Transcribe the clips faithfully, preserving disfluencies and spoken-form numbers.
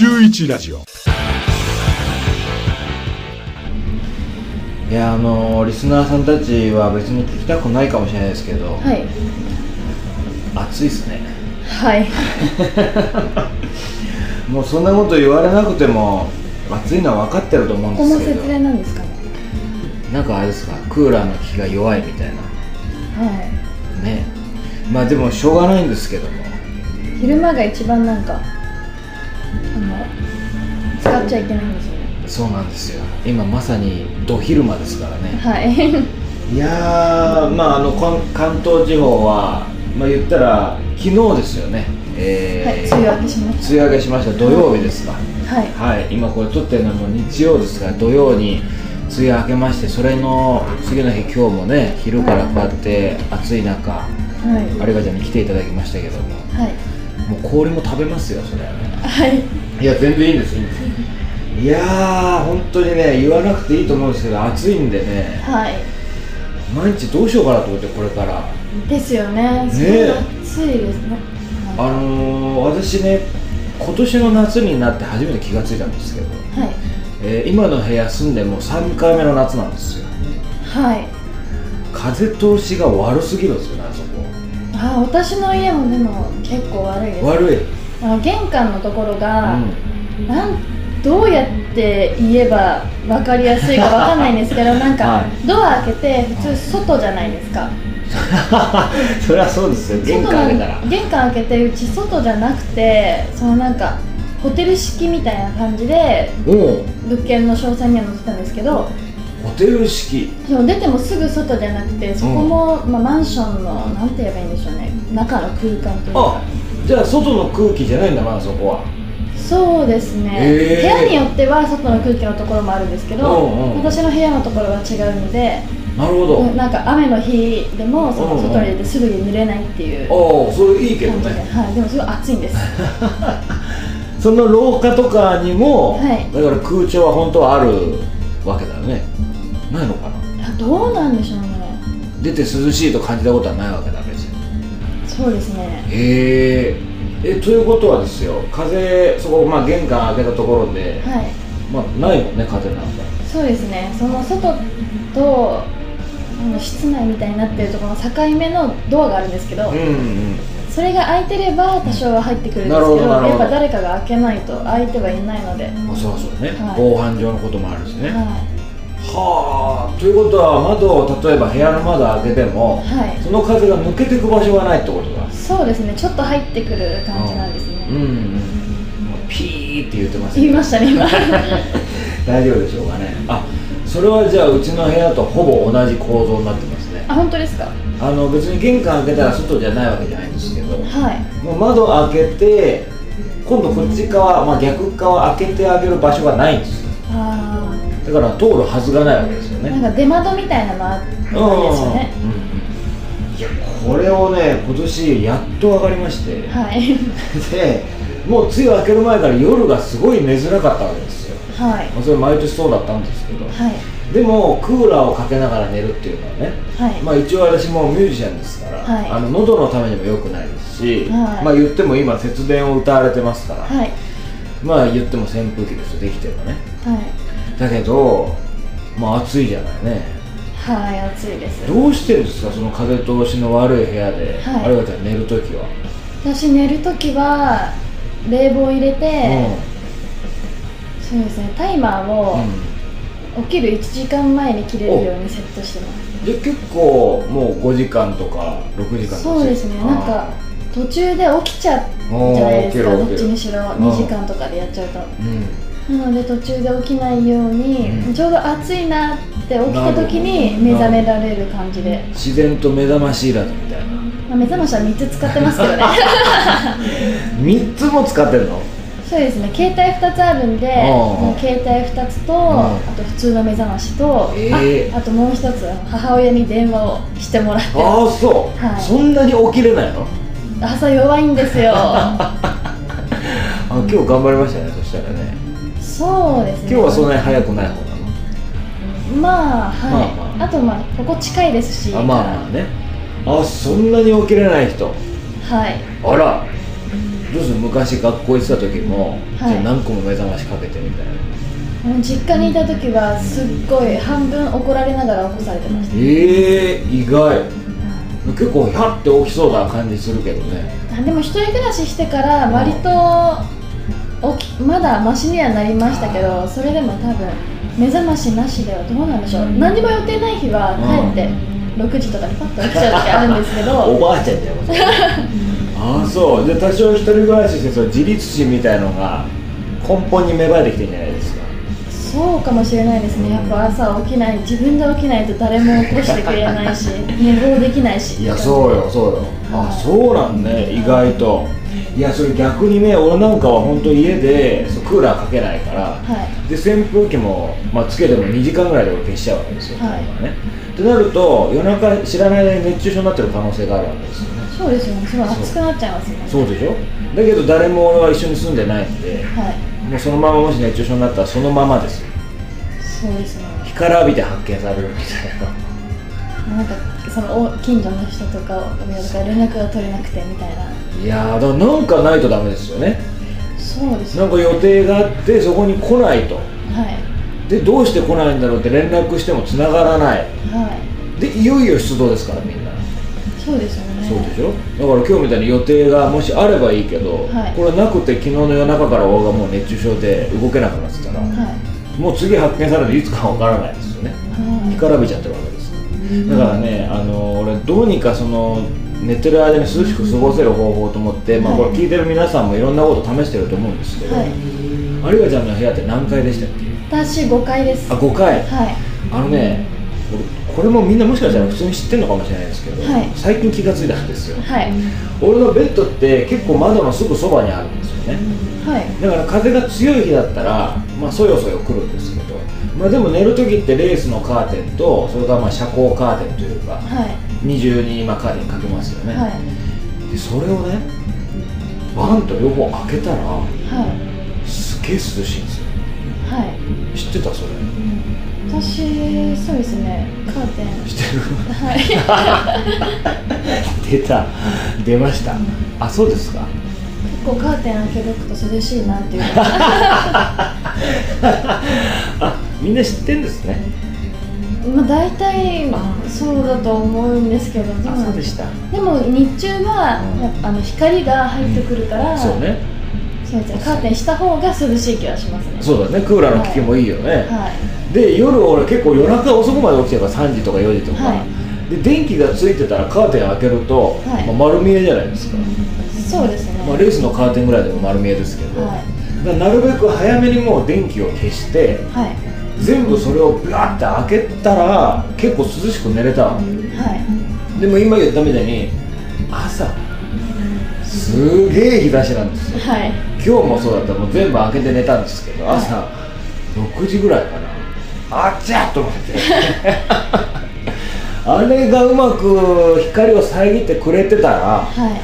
週一ラジオ。 いや、あのー、リスナーさんたちは別に聞きたくないかもしれないですけど、 はい、 暑いですね。 はい。 もうそんなこと言われなくても暑いのは分かってると思うんですけど、 ここも節電なんですかね。 なんかあれですか、クーラーの効きが弱いみたいな。 はいね。まあでもしょうがないんですけども、 昼間が一番なんかあの使っちゃいけないんですよね。 そうなんですよ。今まさにど昼間ですからね。 はい。 いやー、まああの関関東地方は、まあ言ったら昨日ですよね。えー、 はい、梅雨明けしました。 梅雨明けしました。土曜日ですか。 はい。 はい。今これ撮ってるのはもう日曜ですから、土曜に梅雨明けまして、それの次の日今日もね、昼からこうやって暑い中、 はい、 あれがちゃんに来ていただきましたけども、 はい、 もう氷も食べますよ、それはね。 はい。 いや、全然いいんです、いいんです。いやー、本当にね、言わなくていいと思うんですけど、暑いんでね、 はい。 毎日どうしようかなと思って、これから。 ですよね。すごい暑いですね。 あのー、私ね、今年の夏になって初めて気がついたんですけど、 はい、 えー、今の部屋住んでもうさんかいめの夏なんですよ。 はい。 風通しが悪すぎるんですよね、あそこ。 あ、私の家もでも結構悪いです。 悪い。 あの玄関のところが、 うん、 なんどうやって言えば分かりやすいか分かんないんですけど、なんか、はい、ドア開けて普通外じゃないですか。 それはそうですよ。玄関開けたら玄関開けて、うち外じゃなくて、そのなんかホテル式みたいな感じで物件の詳細には載ってたんですけど、 ホテル式。 そう出てもすぐ外じゃなくて、そこも、まあ、マンションのなんて言えばいいんでしょうね、中の空間というか。 あ、じゃあ外の空気じゃないんだ、まだそこは。 そうですね、えー、部屋によっては外の空気のところもあるんですけど、うんうん、私の部屋のところは違うので、 なるほど、 なんか雨の日でもその外に出てすぐに濡れないっていう感じで、 ああ、それいいけどね。 はい、でもすごい暑いんです。 その廊下とかにも、 はい、 だから空調は本当はあるわけだよね。ないのかな。 どうなんでしょうね。 出て涼しいと感じたことはないわけだ、別に。 そうですね。 へえ。え、ということはですよ、風、そこ、まあ、玄関開けたところで、 はい、 まあ、ないもんね、風なんか。 そうですね、その外と室内みたいになってるところの境目のドアがあるんですけど、うんうん、それが開いてれば多少は入ってくるんですけど、やっぱ誰かが開けないと開いてはいないので。 あ、そうそうね、はい、防犯上のこともあるしね。はい、はあ、ということは窓を例えば部屋の窓開けても、はい、その風が抜けていく場所がないってことだ。 そうですね、ちょっと入ってくる感じなんですね。うん、うんうん、 ピーって言ってますね。 言いましたね今。 大丈夫でしょうかね。あ、それはじゃあうちの部屋とほぼ同じ構造になってますね。 あ、本当ですか。 あの別に玄関開けたら外じゃないわけじゃないんですけど、 はい、 もう窓開けて今度こっち側、まあ、逆側開けてあげる場所がないんですよ。あ、だから通るはずがないわけですよね。 なんか出窓みたいなのあるんですよね。うんうん、 いや、これをね、今年やっと分かりまして、はい、でもう梅雨明ける前から夜がすごい寝づらかったわけですよ。はい、それ毎年そうだったんですけど、はい、でもクーラーをかけながら寝るっていうのはね、はい、まあ一応私もミュージシャンですから、はい、あの喉のためにも良くないですし、はい、まあ言っても今節電を歌われてますから、はい、まあ言っても扇風機ですよ、できてもね、はい、だけどまあ暑いじゃないね。 はい、暑いです。 どうしてるんですか、その風通しの悪い部屋で、はい、あれがじゃあ寝るときは。 私寝るときは冷房入れて、うん、そうですね、タイマーを起きるいちじかんまえに切れるようにセットしてます。 で結構もうごじかんとかろくじかんとか。 そうですね、なんか途中で起きちゃうじゃないですか、どっちにしろにじかんとかでやっちゃうと、うん、なので途中で起きないように、うん、ちょうど暑いなって起きた時に目覚められる感じで、 自然と目覚ましいらずみたいな。 まあ、目覚ましはみっつ使ってますけどね。 みっつも使ってるの？ そうですね、携帯ふたつあるんで、携帯ふたつと、あと普通の目覚ましと、えー、あ, あともう一つ母親に電話をしてもらって。 ああ、そう、はい、そんなに起きれないの？ 朝弱いんですよ。あ、 今日頑張りましたね、そしたらね。 そうですね、 今日はそんなに早くない方なの？ まあ、はい、まあまあ、あとまあここ近いですし。 あ、まあまあね。あ、そんなに起きれない人。 はい。 あら、 どうする昔学校行ってた時も、はい、じゃあ何個も目覚ましかけてみたいな。 もう実家にいた時はすっごい半分怒られながら起こされてました。 えー、意外、うん、結構ヒャッて起きそうな感じするけどね。 でも一人暮らししてから割と起きまだマシにはなりましたけど、それでも多分目覚ましなしではどうなんでしょう、うん、何にも予定ない日は帰ってろくじとかにパッと起きちゃう時あるんですけどおばあちゃんじゃんああそう。で多少一人暮らししてその自立心みたいのが根本に芽生えてきてるんじゃないですか。 そうかもしれないですね。やっぱ朝起きない、自分で起きないと誰も起こしてくれないし寝坊できないし。 いやそうよそうよ、あそうなんね、意外と。いやそれ逆にね、俺なんかは本当家でそうクーラーかけないから、はい、で扇風機も、まあ、つけてもにじかんぐらいで俺消しちゃうわけですよ、はいね、ってなると夜中知らない間に熱中症になってる可能性があるわけですよね。 そうですよね、すごい暑くなっちゃいますよね。 そうでしょ。だけど誰も俺は一緒に住んでないんで、はい、もうそのままもし熱中症になったらそのままですよ。 そうですね、 干から浴びて発見されるみたいな。なんかその近所の人とか連絡が取れなくてみたいな。 いやーだからなんかないとダメですよね。 そうですね、なんか予定があってそこに来ないと、はい、でどうして来ないんだろうって連絡しても繋がらない、はい、でいよいよ出動ですからみんな。 そうですよね。 そうでしょ。だから今日みたいに予定がもしあればいいけど、はい、これなくて昨日の夜中から俺がもう熱中症で動けなくなってたら、はい、もう次発見されるのいつかわからないですよね、はい、干からびちゃってるわけです。だからね、あの俺どうにかその寝てる間に涼しく過ごせる方法と思って、まあ、これ聞いてる皆さんもいろんなこと試してると思うんですけど、はい、有賀ちゃんの部屋って何階でしたっけ？ 私ごかいです。 あごかい、 はい、 あのねこれもみんなもしかしたら普通に知ってるのかもしれないですけど、はい、最近気がついたんですよ、はい、俺のベッドって結構窓のすぐそばにあるんですよね、はい、だから風が強い日だったら、まあ、そよそよ来るんですけど、まあ、でも寝るときってレースのカーテンとそれからまあ遮光カーテンというか、はい、二重に今カーテンかけますよね、はい、でそれをねバンと両方開けたら、はい、すげえ涼しいんですよ、はい、知ってたそれ？ 私そうですね、カーテンしてるはい出た出ました、うん、あそうですか。 結構カーテン開けとくと涼しいなっていうあみんな知ってんですね。 まあ大体そうだと思うんですけど、 あそうでした。 でも日中は、うん、あの光が入ってくるから、うん、そうね、そうですね、カーテンした方が涼しい気はしますね。 そうだね、クーラーの効きもいいよね、はいはい、で夜俺結構夜中遅くまで起きてるからさんじとかよじとか、はい、で電気がついてたらカーテン開けると、はい、まあ、丸見えじゃないですか。 そうですね、 まあ、レースのカーテンぐらいでも丸見えですけど、はい、だからなるべく早めにもう電気を消して、はい、全部それをビャーって開けたら結構涼しく寝れたわけ、はい、でも今言ったみたいに朝すげえ日差しなんですよ、はい、今日もそうだったらもう全部開けて寝たんですけど、朝、はい、ろくじぐらいかな、あっちゃっと思ってあれがうまく光を遮ってくれてたら、はい、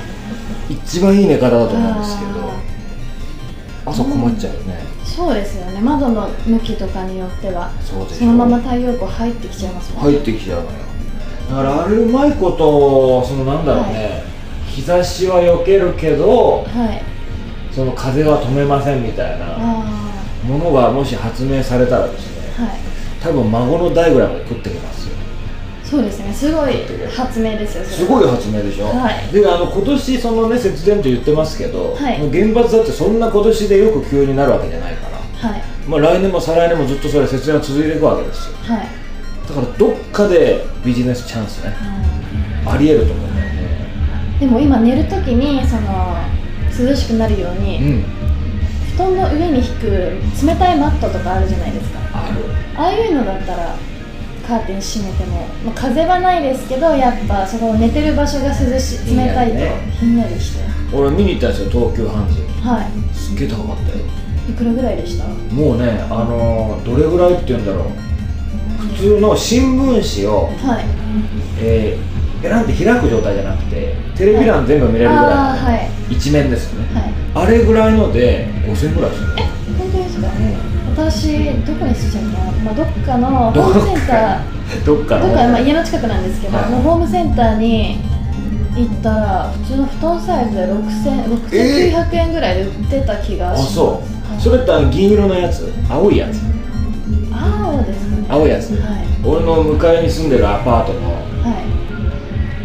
一番いい寝方だと思うんですけど、朝困っちゃうよね、 うん、そうですよね、窓の向きとかによっては そ, そのまま太陽光入ってきちゃいますもんね。 入ってきちゃうのよ。だからあれうまいことそのなんだろうね、はい、日差しは避けるけど、はい、その風は止めませんみたいなものがもし発明されたらですね、はい、多分孫の代ぐらいまで食ってきますよ。 そうですね、すごい発明ですよ。 すごい発明でしょ、はい、であの今年そのね節電と言ってますけど、はい、原発だってそんな今年でよく急になるわけじゃないから、はい、まあ、来年も再来年もずっとそれ節電は続いていくわけですよ、はい、だからどっかでビジネスチャンスね、うん、ありえると思うんだよね。 でも今寝るときにその涼しくなるように、うん、布団の上に引く冷たいマットとかあるじゃないですか。 ある。 ああいうのだったらカーテン閉めても、まあ、風はないですけどやっぱそこ寝てる場所が涼し冷たいとひんやりして、 俺見に行ったんですよ、東急ハンズ。はい。すっげえ高かったよ。 いくらぐらいでした？ もうね、あのー、どれぐらいって言うんだろう、普通の新聞紙を、はい、えー、ペランって開く状態じゃなくてテレビ欄全部見れるぐらいの、はい、一面ですよね、はい、あれぐらいのでごせんえんぐらいする。 え、本当ですか？うん、私どこに住んじゃうの、まあ、どっかのホームセンターどっかのどっか、まあ、家の近くなんですけど、はい、のホームセンターに行ったら普通の布団サイズでろくせんきゅうひゃくえんぐらいで売ってた気がします。 あ、そう、はい、それってあの銀色のやつ、青いやつ、 青ですかね。 青いやつ、はい、俺の向かいに住んでるアパートの、はい、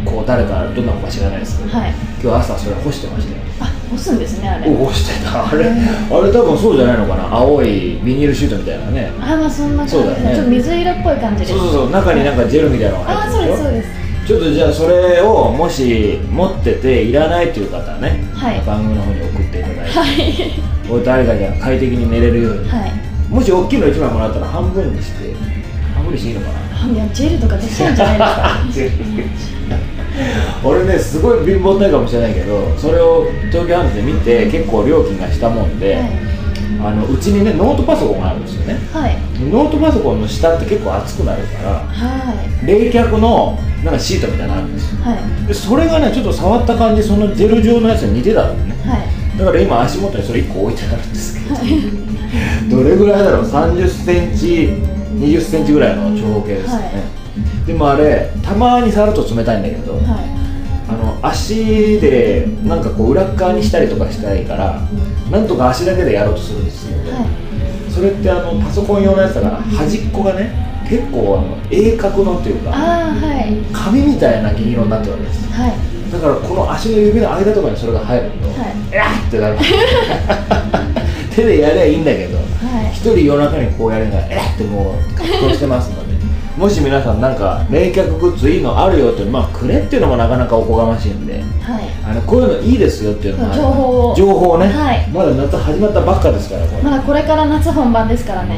こう誰かどんな子か知らないですけど、はい、今日朝それ干してましたよ。 あ、干すんですね、あれ。 干してた、あれ、あれ多分そうじゃないのかな、青いビニールシートみたいなね。 あ、まあそんな感じで、ね、ちょっと水色っぽい感じです。 そうそうそう、中になんかジェルみたいなのが入ってるでしょ。あ、そうですそうです。ちょっとじゃあそれをもし持ってていらないという方はね、はい、番組の方に送っていただいて、はい、これ誰かじゃ快適に寝れるように、はい、もし大きいのいちまいもらったら半分にして半分にしていいのかな。 いや、ジェルとかできちゃうんじゃないですか。 俺ね、すごい貧乏体かもしれないけど、それを東京ハンズで見て結構料金がしたもんで、はい、あのうちにねノートパソコンがあるんですよね、はい、ノートパソコンの下って結構熱くなるから、はい、冷却のなんかシートみたいなのあるんですよ、はい、でそれがねちょっと触った感じ、そのジェル状のやつに似てたんだよね、はい、だから今足元にそれいっこ置いてあるんですけど、はい、どれぐらいだろう、さんじゅっセンチにじゅっセンチぐらいの長方形ですよね、はい、でもあれたまに触ると冷たいんだけど、はい、あの足でなんかこう裏側にしたりとかしたいから、うん、なんとか足だけでやろうとするんですよ、はい、それってあのパソコン用のやつだから端っこがね結構あの鋭角のっていうか、あ、はい、紙みたいな銀色になってるわけです、はい、だからこの足の指の間とかにそれが入ると、はい、えらってなる手でやればいいんだけど、はい、一人夜中にこうやりながらえらってもう格好してますのでもし皆さんなんか冷却グッズいいのあるよっていうの、まあくれっていうのもなかなかおこがましいんで、はい、あのこういうのいいですよっていうのも情報を情報ね、はい、まだ夏始まったばっかですからこれ、 まだこれから夏本番ですからね。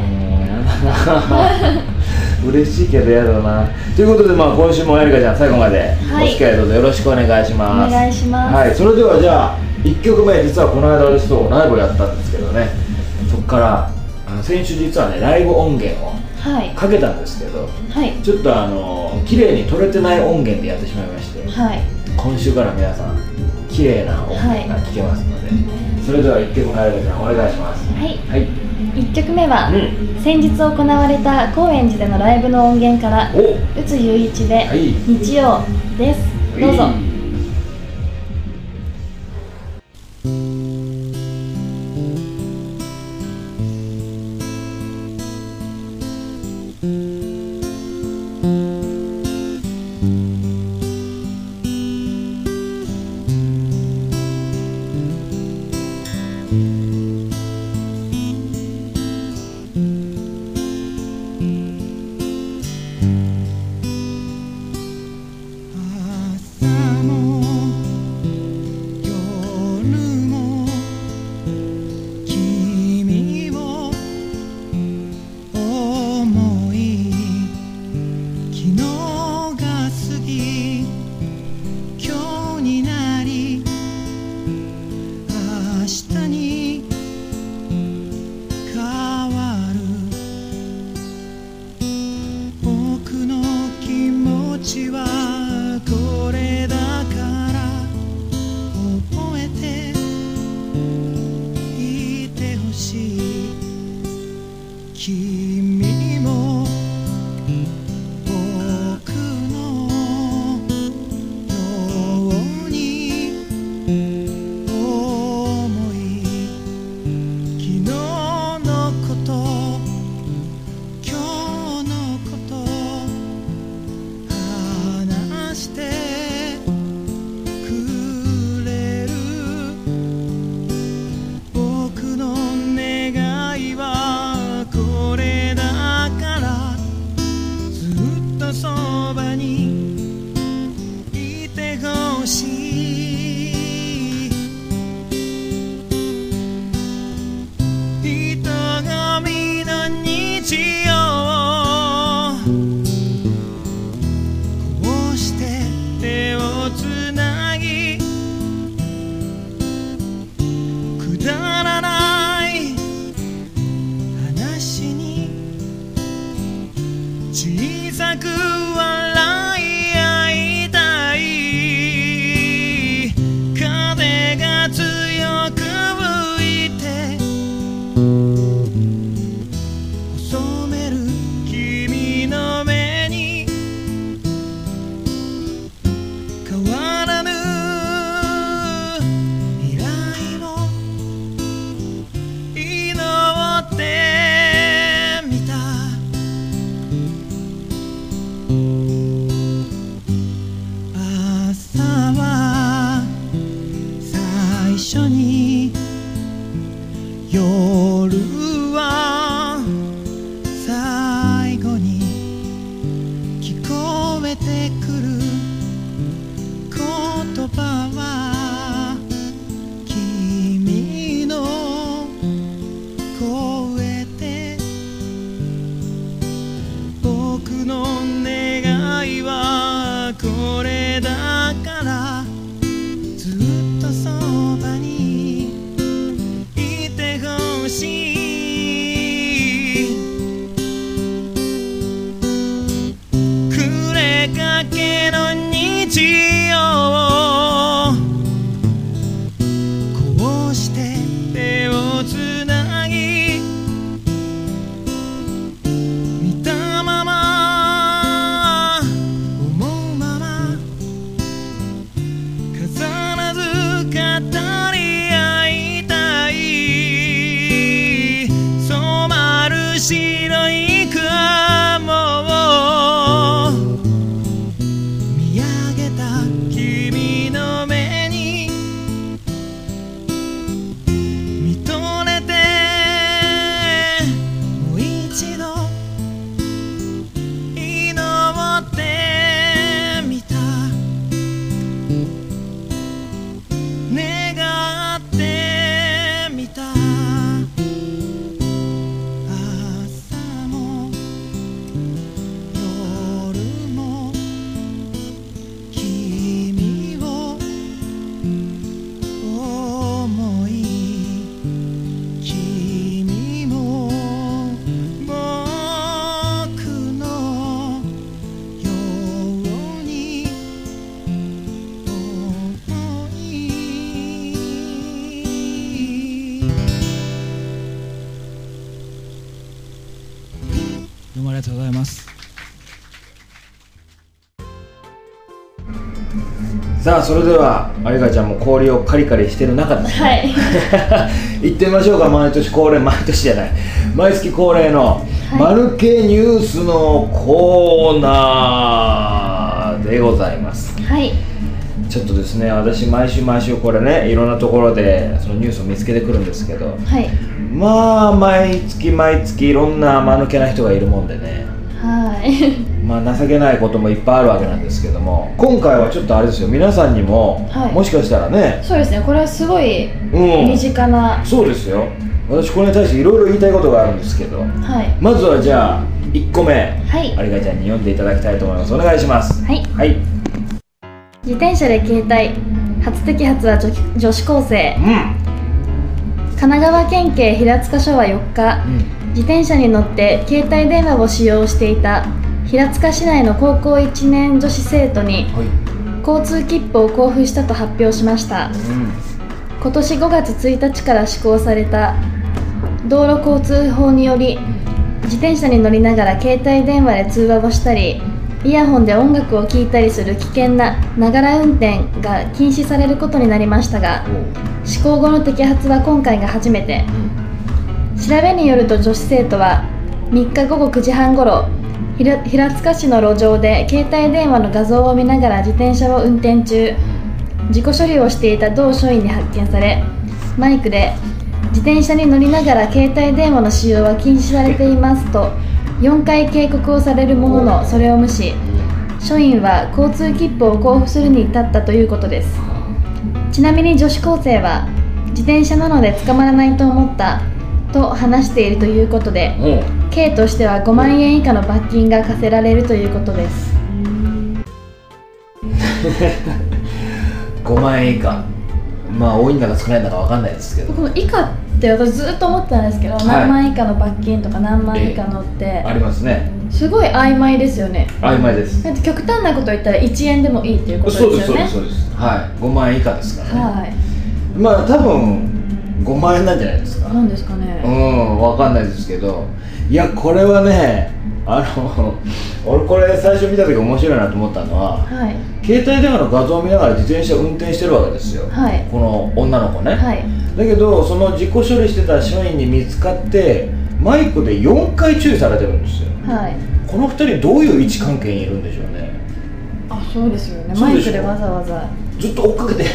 嬉しいけどやだな。ということで、まあ、今週もエリカちゃん最後までお付き合いどうぞよろしくお願いします。 お願いします。 はい、それではじゃあいっきょくめ、実はこの間ですとライブやったんですけどね、そこからあの先週実はねライブ音源をかけたんですけど、はい、ちょっとあの綺麗に撮れてない音源でやってしまいまして、はい、今週から皆さん綺麗な音源が聴けますので、はい、それではいっきょくめエリカちゃんお願いします。はい、はい、 いっきょくめは、うん、先日行われた高円寺でのライブの音源から宇津雄一で、はい、日曜です、どうぞ。 変わらぬ朝は最初に、夜は最後に聞こえてくる言葉は君の声で、僕の願いはこれだから、ずっとそばにいてほしい。暮れかけの日曜、こうして手をつなぎ、見たまま思うまま、飾らず語り合いたい。染まる白い雲を見上げた君の目に見とれて、もう一度祈ってみた、願ってみた。朝も夜も君を思い、君も僕のように思い。どうもありがとうございます。 さあそれではまりかちゃんも氷をカリカリしてる中ですね、 はい行ってみましょうか。毎年恒例、毎年じゃない毎月恒例のマルケニュースのコーナーでございます。 はい。 ちょっとですね、私毎週毎週これね、いろんなところでそのニュースを見つけてくるんですけど、 はい。 まあ毎月毎月いろんな間抜けな人がいるもんでね、 はい。 まあ情けないこともいっぱいあるわけなんですけども、今回はちょっとあれですよ、皆さんにも、はい、もしかしたらね、 そうですね、これはすごい身近な、 うん、そうですよ。私これに対していろいろ言いたいことがあるんですけど、はい、まずはじゃあいっこめ、はい、ありがちゃんに読んでいただきたいと思います。お願いします。はい、はい、 自転車で携帯初摘発は 女, 女子高生、うん、神奈川県警平塚署はよっか、うん、自転車に乗って携帯電話を使用していた平塚市内の高校いちねん女子生徒に、はい、交通切符を交付したと発表しました、うん、今年ごがつついたちから施行された道路交通法により、自転車に乗りながら携帯電話で通話をしたり、イヤホンで音楽を聴いたりする危険なながら運転が禁止されることになりましたが、施行後の摘発は今回が初めて、うん、調べによると女子生徒はみっかごごくじはんごろ、平, 平塚市の路上で携帯電話の画像を見ながら自転車を運転中、事故処理をしていた同署員に発見され、マイクで自転車に乗りながら携帯電話の使用は禁止されていますとよんかい警告をされるものの、それを無視、署員は交通切符を交付するに至ったということです。ちなみに女子高生は自転車なので捕まらないと思ったと話しているということで、刑としてはごまんえん以下の罰金が課せられるということです。 ごまんえん以下、まあ多いんだか少ないんだか分かんないですけど、 この以下って私ずっと思ってたんですけど、はい、何万円以下の罰金とか何万円以下のって、えー、 ありますね。 すごい曖昧ですよね。 曖昧です。 だって極端なこと言ったらいちえんでもいいっていうことですよね。 そうですそうですそうです、はい、ごまんえん以下ですからね、はい、まあ多分ごまんえんなんじゃないですか。 なんですかね、 うん、分かんないですけど、いやこれはね、あの俺これ最初見た時面白いなと思ったのは、はい、携帯電話の画像を見ながら自転車を運転してるわけですよ、はい、この女の子ね、はい、だけどその事故処理してた署員に見つかってマイクでよんかい注意されてるんですよ、はい、 このふたりどういう位置関係にいるんでしょうね。 あ、そうですよね。マイクでわざわざずっと追っかけて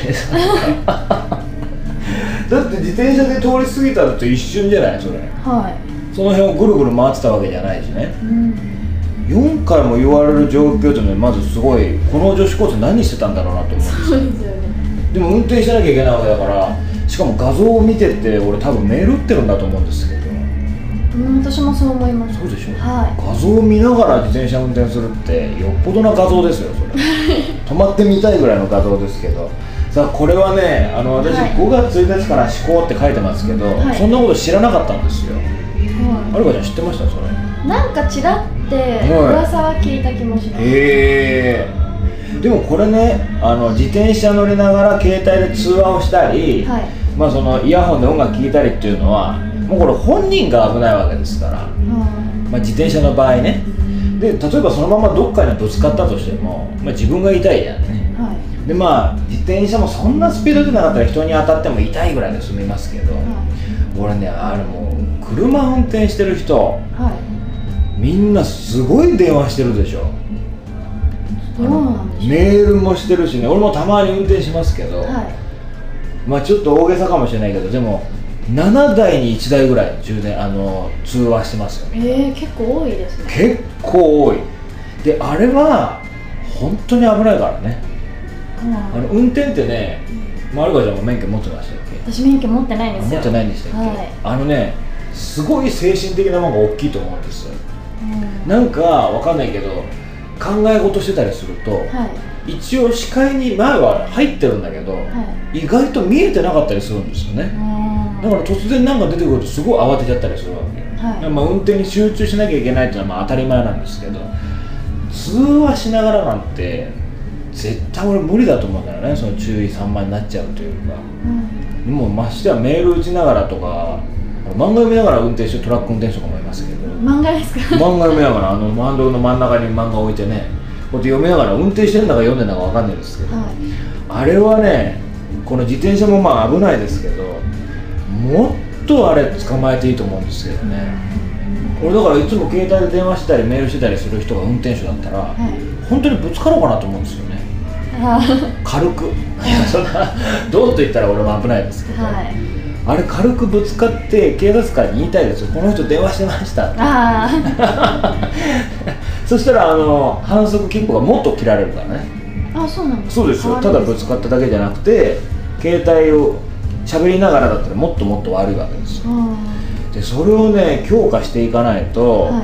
だって自転車で通り過ぎたのと一瞬じゃないそれ。 はい。 その辺をぐるぐる回ってたわけじゃないしね、 うん、 よんかいも言われる状況というのはまずすごい、この女子高生何してたんだろうなと思うんですよ。 そうですよね。 でも運転しなきゃいけないわけだから、しかも画像を見てって俺多分メール打ってるんだと思うんですけど。 うん、私もそう思います。 そうでしょ、 はい、 画像を見ながら自転車運転するってよっぽどな画像ですよそれ止まってみたいぐらいの画像ですけど、さあこれはね、あの私、はい、ごがつついたちから施行って書いてますけど、はい、そんなこと知らなかったんですよ。はるかちゃん知ってましたそれ？なんかちらって噂は聞いた気もします。 へー。でもこれね、あの自転車乗りながら携帯で通話をしたり、はい、まあそのイヤホンで音楽聴いたりっていうのはもうこれ本人が危ないわけですから、まあ、自転車の場合ね。で例えばそのままどっかにぶつかったとしても、まあ、自分が痛いじゃんね、はい、でまあ自転車もそんなスピード出なかったら人に当たっても痛いぐらいで済みますけど、はい、俺ね、あれもう車運転してる人、はい、みんなすごい電話してるでしょ。あのメールもしてるしね、俺もたまに運転しますけど、はい、まあちょっと大げさかもしれないけど、でもななだいにいちだいぐらい充電あの通話してますよね。 えー、結構多いですね。 結構多い。であれは本当に危ないからね、うん、あの運転ってね、まるかちゃんも免許持ってましたっけ？ 私免許持ってないんですよ。 持ってないんでしたっけ、はい、あのね、すごい精神的なものが大きいと思うんですよ、うん、なんかわかんないけど考え事してたりすると、はい、一応視界に前は入ってるんだけど、はい、意外と見えてなかったりするんですよね。だから突然なんか出てくるとすごい慌てちゃったりするわけ、はい、まあ運転に集中しなきゃいけないっていうのはまあ当たり前なんですけど、通話しながらなんて絶対俺無理だと思うんだよね。その注意散漫になっちゃうというか、うん、もうましてはメール打ちながらとか漫画読みながら運転してるトラック運転手とかもいますけど。 漫画ですか？ 漫画読みながらあのハンドルの真ん中に漫画を置いてね、こうやって読みながら運転してるんだか読んでるんだか分かんないですけど、はい、あれはね、この自転車もまあ危ないですけど、もっとあれ捕まえていいと思うんですけどね。俺だからいつも携帯で電話したりメールしてたりする人が運転手だったら、はい、本当にぶつかろうかなと思うんですよね。軽くいやそんなどうと言ったら俺も危ないですけど、はい、あれ軽くぶつかって警察官に言いたいですよ、この人電話してましたってあそしたらあの反則金庫がもっと切られるからね。 あ、そうなんですか？ そうですよ。ただぶつかっただけじゃなくて携帯を喋りながらだったらもっともっと悪いわけですよ。でそれをね強化していかないと、はい、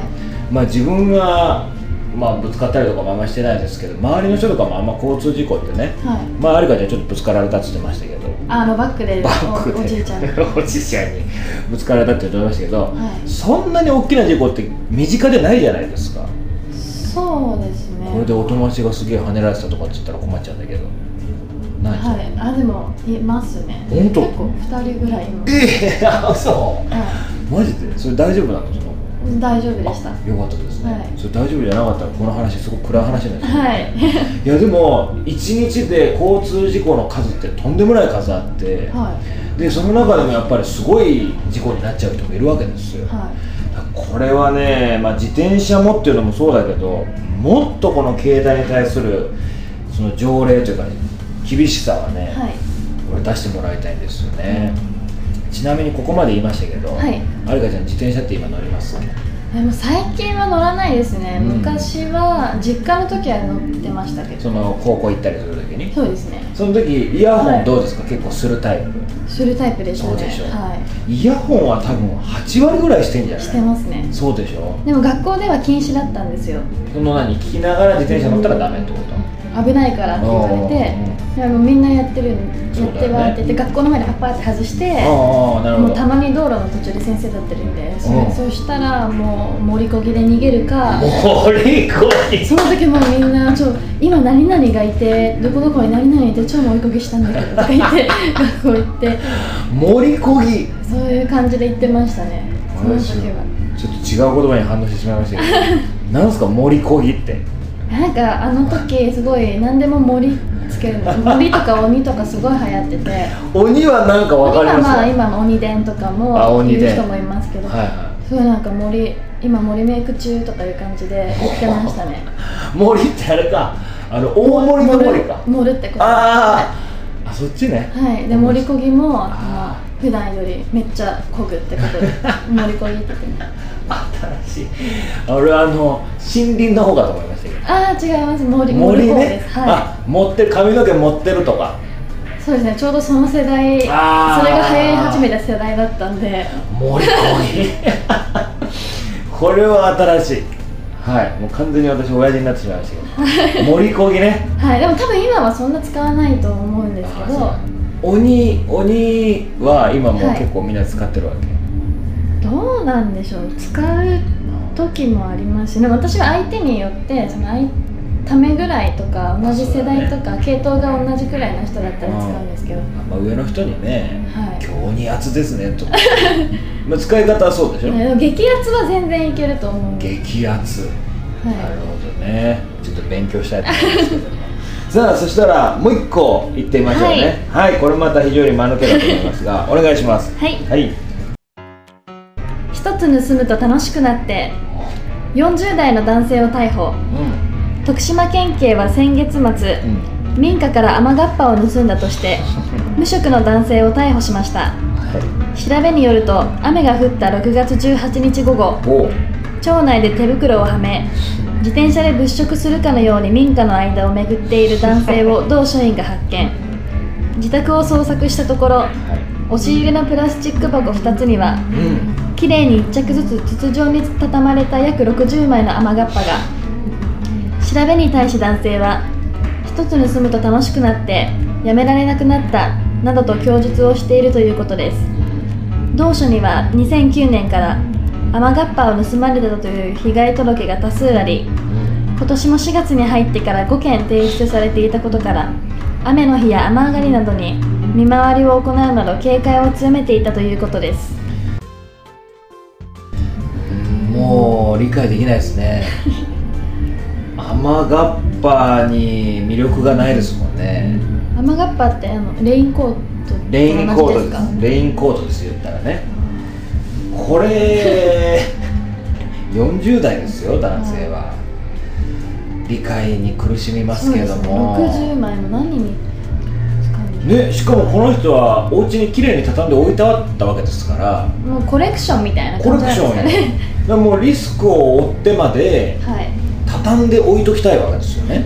まあ自分が、まあ、ぶつかったりとかもあんまりしてないですけど、周りの人とかもあんま交通事故ってね、はい、まあありかちゃんちょっとぶつかられたって言ってましたけど、 あのバックでバックで お, おじいちゃんおじいちゃんにぶつかられたって言ってましたけど、はい、そんなに大きな事故って身近でないじゃないですか。 そうですね。 これでお友達がすげえ跳ねられてたとかって言ったら困っちゃうんだけど、ないじゃん。はい、 あでもいますね。 本当？ 結構ふたりぐらいいます。 ええー、あ、そう、はい、マジでそれ大丈夫なの？ 大丈夫でした。 よかったですね、はい、それ大丈夫じゃなかったらこの話すごく暗い話なんですよ、 はい、 いやでもいちにちで交通事故の数ってとんでもない数あって、はい、でその中でもやっぱりすごい事故になっちゃう人もいるわけですよ、はい、これはね、まあ、自転車もっていうのもそうだけど、もっとこの携帯に対するその条例というか厳しさはね、はい、これ出してもらいたいんですよね、うん、ちなみにここまで言いましたけど、はい、ありかちゃん自転車って今乗ります？ でも最近は乗らないですね、うん、昔は実家の時は乗ってましたけど、 その高校行ったりする時に。 そうですね。 その時イヤホンどうですか？はい、結構するタイプ？ するタイプでしょうね。 そうでしょう、 はい、 イヤホンは多分はちわりぐらいしてんじゃない？ してますね。 そうでしょ。 でも学校では禁止だったんですよ。 その何聞きながら自転車乗ったらダメってこと？ 危ないからって言われて、でもみんなやってる、やってはって言って、学校の前でパッパーって外して、もうたまに道路の途中で先生立ってるんで、そ, そうしたらもう盛りこぎで逃げるか、 盛りこぎその時もみんなちょ今何々がいてどこどこに何々いて超盛りこぎしたんだけどとか言って学校行って盛りこぎ、 そういう感じで言ってましたね。その時はちょっと違う言葉に反応してしまいましたけどなんすか盛りこぎって？ なんかあの時すごい何でも盛りつけるの盛りとか鬼とかすごい流行ってて鬼はなんか分かりますよ。 鬼はまあ今の鬼伝とかも言う人もいますけど、はいはい、そうなんか盛り今森メイク中とかいう感じで言ってましたね。 森ってあれか、あの大森の森か。 盛るってこと。 ああ、そっちね。 はい。で森こぎもあの普段よりめっちゃこぐってことで森こぎって言ってます。 新しい。俺はあの森林の方かと思いましたけど。 ああ、違います。森森ね。 です。はい。 あ、持ってる、髪の毛持ってるとか。 そうですね、ちょうどその世代、それが流行り始めた世代だったんで。 森こぎこれは新しい。はい、もう完全に私親父になってしまいましたけど森こぎね。 はい、でも多分今はそんな使わないと思うんですけど、 鬼、鬼は今もう結構みんな使ってるわけ、 はい、どうなんでしょう、使う時もありますし、でも私は相手によってその相ためぐらいとか同じ世代とか、ね、系統が同じくらいの人だったら使うんですけど、 まあ、上の人にね、 はい、 今日に圧ですねとまあ使い方はそうでしょ、 ね、激圧は全然いけると思うんです。 激圧、はい、なるほどね、ちょっと勉強したいと思いますけどさあ、そしたらもう一個いってみましょうね。はい、はい、これまた非常に間抜けだと思いますがお願いします。 はい、 はい、 一つ盗むと楽しくなってよんじゅう代の男性を逮捕、うん、徳島県警は先月末、うん、民家から雨がっぱを盗んだとして無職の男性を逮捕しました、はい、調べによると雨が降ったろくがつじゅうはちにち午後、町内で手袋をはめ自転車で物色するかのように民家の間を巡っている男性を同署員が発見。自宅を捜索したところ、はい、押し入れのプラスチック箱ふたつには、うん、きれいにいっ着ずつ筒状に畳まれた約ろくじゅうまいの雨がっぱが。調べに対し男性は、一つ盗むと楽しくなってやめられなくなったなどと供述をしているということです。同署にはにせんきゅうねんから雨がっぱを盗まれたという被害届が多数あり、今年もしがつに入ってからごけん提出されていたことから、雨の日や雨上がりなどに見回りを行うなど警戒を強めていたということです。 もう理解できないですね雨がっぱに魅力がないですもんね。 雨がっぱってあのレインコートレインコートですか？レインコートですよ、言ったらね。これよんじゅう代ですよ、男性は。理解に苦しみますけれども、 ろくじゅうまいも何に使うんですかね。しかもこの人はお家にきれいに畳んで置いてあったわけですから、 もうコレクションみたいな感じなんですかね。コレクションやだからもうリスクを負ってまで畳んで置いときたいわけですよね、はい、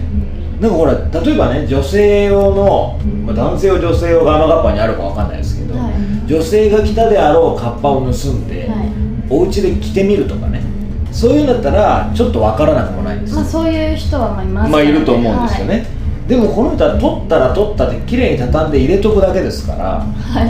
なんかほら、例えばね、女性用の、まあ、男性用女性用が雨がっぱにあるかわかんないですけど、はい、女性が着たであろうカッパを盗んで、はい、お家で着てみるとかね、そういうんだったらちょっとわからなくもないんですよ。 まあそういう人はまあいます、 ね、まあいると思うんですよね、はい、でもこの人は取ったら取ったで綺麗に畳んで入れとくだけですから、はい、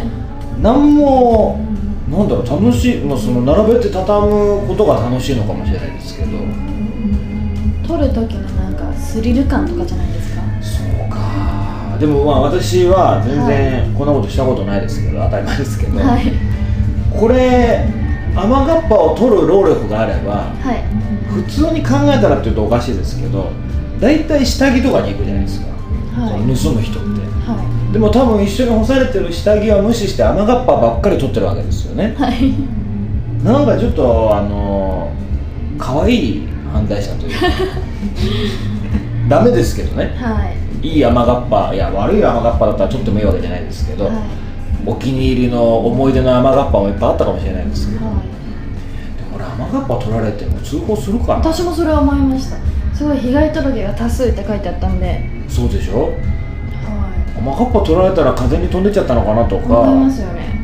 何もなんだろう、楽しい、まあ、その並べて畳むことが楽しいのかもしれないですけど、 取る時のなんかスリル感とかじゃないですか。 そうか。でもまあ私は全然こんなことしたことないですけど、はい、当たり前ですけど、はい、これ雨がっぱを取る労力があれば、はい、普通に考えたらっていうとおかしいですけど、だいたい下着とかに行くじゃないですか、はい、その盗む人って、はい、でも多分一緒に干されてる下着は無視して雨がっぱばっかり取ってるわけですよね、はい、なんかちょっとあの可愛い犯罪者というかダメですけどね、はい、いい雨がっぱ、いや悪い雨がっぱだったらちょっともいいわけじゃないですけど、はい、お気に入りの思い出の雨がっぱもいっぱいあったかもしれないですけど、はい、でこれ雨がっぱ取られても通報するかな。 私もそれは思いました。すごい被害届が多数って書いてあったんで。 そうでしょ、はい、雨がっぱ取られたら風に飛んでっちゃったのかなとか思いますよね。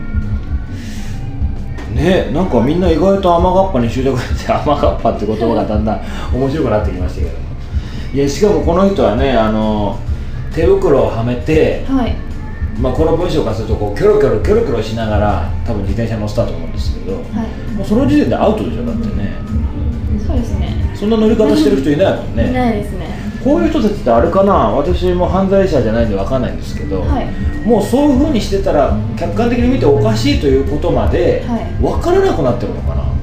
ね、なんかみんな意外と雨がっぱに執着して雨がっぱって言葉がだんだん面白くなってきましたけどもいや、しかもこの人はね、あの手袋をはめて、はい、まあ、この文章からするとこうキョロキョロキョロキョロしながら多分自転車乗せたと思うんですけど、はい、もうその時点でアウトでしょ。だってね、 そうですね、 そんな乗り方してる人いないもんね。 いないですね。 こういう人たちってあれかな、私も犯罪者じゃないんで分かんないんですけど、はい、もうそういう風にしてたら客観的に見ておかしいということまで分からなくなってるのかな、はい、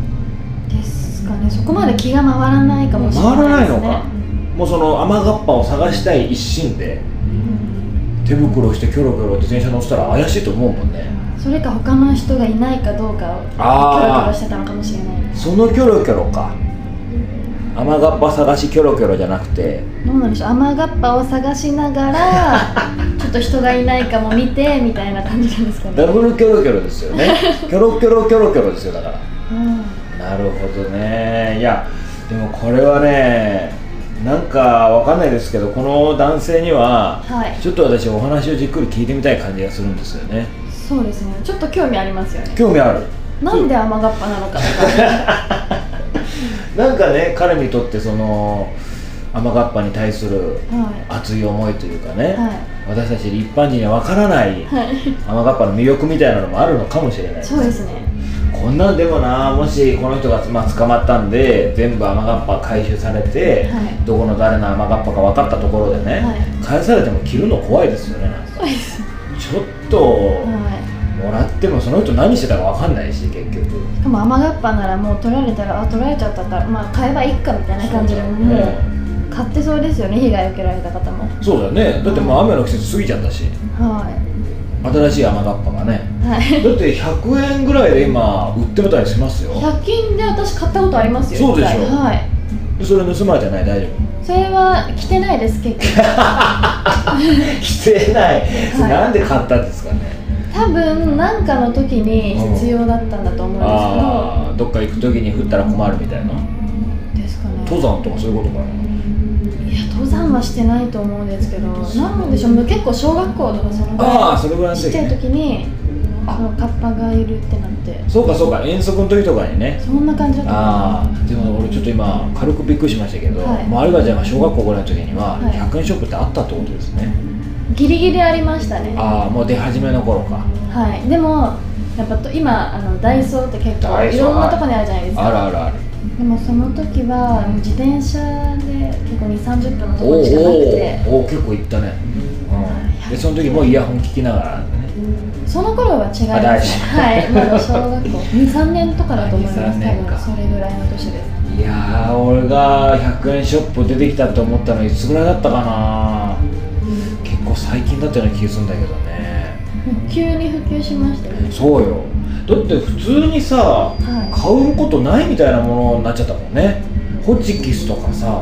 ですかね。そこまで気が回らないかもしれないですね。回らないのか。 もうその雨がっぱを探したい一心で、うん、手袋してキョロキョロ自転車乗せたら怪しいと思うもんね。 それか他の人がいないかどうかをキョロキョロしてたのかもしれない。 そのキョロキョロか。雨がっぱ探しキョロキョロじゃなくて、 どうなんでしょう、雨がっぱを探しながらちょっと人がいないかも見てみたいな感じなんですかね。 ダブルキョロキョロですよね。キョロキョロキョロキョロですよ、だから、 うん、 なるほどね。いやでもこれはね、なんかわかんないですけど、この男性には、はい、ちょっと私お話をじっくり聞いてみたい感じがするんですよね。 そうですね、ちょっと興味ありますよね。 興味ある。 なんで雨がっぱなのかとかなんかね、彼にとってその雨がっぱに対する熱い思いというかね、はい、私たち一般人にはわからない雨がっぱの魅力みたいなのもあるのかもしれないです。 そうですね。 こんなんでもな、もしこの人が、まあ、捕まったんで全部雨がっぱ回収されて、はい、どこの誰の雨がっぱか分かったところでね、はい、返されても着るの怖いですよね。なんかそうです。 ちょっと、はい、もらってもその人何してたか分かんないし、結局。 しかも雨がっぱならもう取られたら、あ、取られちゃったから、まあ買えばいいかみたいな感じで、もう買ってそうですよね、被害を受けられた方も。 そうだよね、だってもう雨の季節過ぎちゃったし、はい、新しい雨がっぱがね、はい、だってひゃくえんぐらいで今売ってみたりしますよ。 ひゃく均で私買ったことありますよ。 そうでしょ、 はい、 でそれ盗まれてない？大丈夫？ それは着てないです、結局。 着てない、はい、なんで買ったんですかね。 多分何かの時に必要だったんだと思うんですけど、 あ、どっか行く時に降ったら困るみたいなですかね。 登山とかそういうことかな。 いや、登山はしてないと思うんですけど、なんでしょう、結構小学校とかそのぐらいちっちゃい時にあのカッパがいるってなって。 そうかそうか、遠足の時とかにね。 そんな感じだった。 ああ、でも俺ちょっと今軽くびっくりしましたけど、はい、もう有賀ちゃんが小学校ぐらいの時にはひゃくえんショップってあったってことですね。 ギリギリありましたね。 ああ、もう出始めの頃か。 はい、でもやっぱ今あのダイソーって結構いろんなとこにあるじゃないですか。 あるあるある。 でもその時は自転車で結構にじゅう、さんじゅっぷんのところしかなくて。 おお、結構行ったね、うん、でその時もイヤホン聞きながらね。 その頃は違いますね。はい、まだ小学校に、さんねんとかだと思います。多分それぐらいの年です。 いやー、俺がひゃくえんショップ出てきたと思ったのいつぐらいだったかな、うん、結構最近だったような気がするんだけどね。 急に普及しましたよね。 そうよ、だって普通にさ、はい、買うことないみたいなものになっちゃったもんね。ホチキスとかさ、はい、